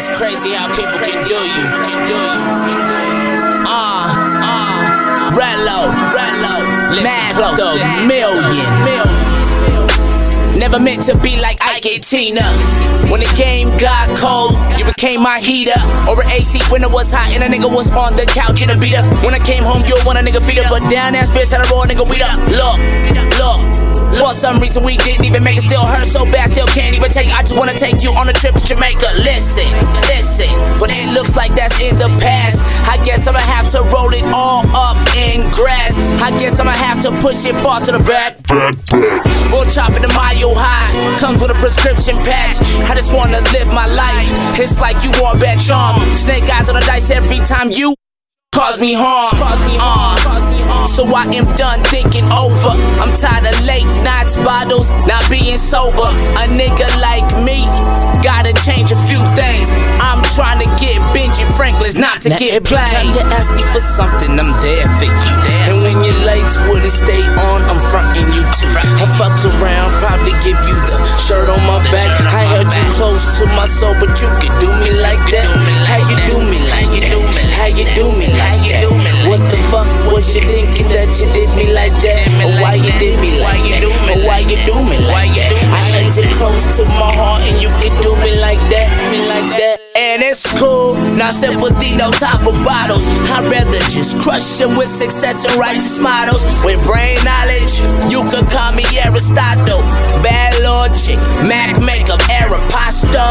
It's crazy how people can do you. Rello, listen close, million. Never meant to be like Ike and Tina. When the game got cold, you became my heater. Or an AC when it was hot and a nigga was on the couch in a beater. When I came home, you want a nigga feet up, but down that bitch had a raw nigga beat up. Look. For some reason we didn't even make it, still hurt so bad, still can't even take it. I just wanna take you on a trip to Jamaica. Listen, but it looks like that's in the past. I guess I'ma have to roll it all up in grass. I guess I'ma have to push it far to the back. Bull chopping the mile high, comes with a prescription patch. I just wanna live my life, it's like you want bad charm. Snake eyes on the dice every time you cause me harm. So I am done thinking over. I'm tired of late nights, bottles, not being sober. A nigga like me gotta change a few things. I'm trying to get Benji Franklin's, not to get played. Every time you ask me for something, I'm there for you. And when your lights wouldn't stay on, I'm fronting you too. I fucked around, probably give you the shirt on my back. I held you close to my soul, but you could do me like that. How you do me like that? How you do me like that? What the fuck was you thinking that you did me like that? Or why you did me like that? Or why you do me like that? I held you close to my heart and you could do me like that, And it's cool, not sympathy, no time for bottles. I'd rather just crush them with success and righteous models. With brain knowledge, you could call me Aristotle. Bad logic, Mac makeup, Aeropostale.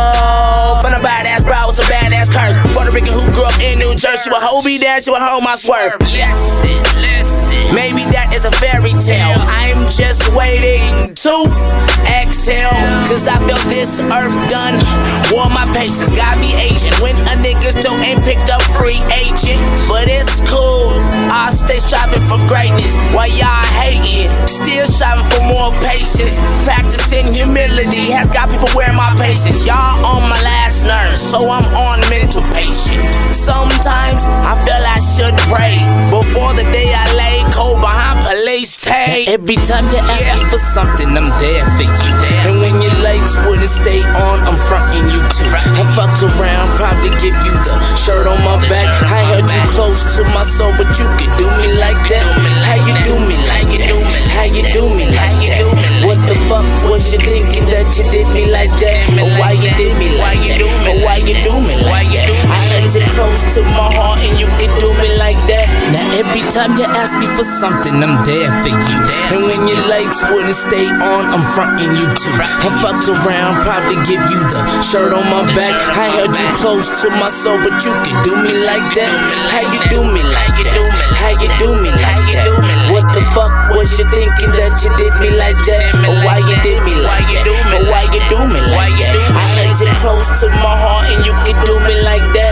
From a badass bro with some badass curves. Puerto Rican who grew up in New Jersey. With Hobie dance, you a home, I swear. Listen. Maybe that is a fairy tale. I'm just waiting to exhale, cause I felt this earth done. Wore my patience, got me aging. When a nigga still ain't picked up free agent. But it's cool, I stay striving for greatness. While y'all hating, still striving for more patience. Practicing humility has got people wearing my patience. Y'all on my last nerve, so I'm on mental patient. Sometimes I feel I should pray before the day I lay cold behind police tape. Every time you ask me for something, I'm there for you. And when your lights wouldn't stay on, I'm fronting you too. I fucked around, probably give you the shirt on my back. I held you close to my soul, but you could do me like that. How you do me like that? How you do me like that? What the fuck was you thinking that you did me like that? Or why you did me like that? Or why you do me like that? I held you close to my heart and you could do me like that. Now every time you ask me for something, I'm there for you. And when your lights wouldn't stay on, I'm fronting you too. I fucked around, probably give you the shirt on my back. I held you close to my soul, but you could do me like that. How you do me like that? How you do me like that? What the fuck was you thinking that you did me like that? Or why you did me like that? Or why you do me like that? I held you close to my heart and you could do me like that.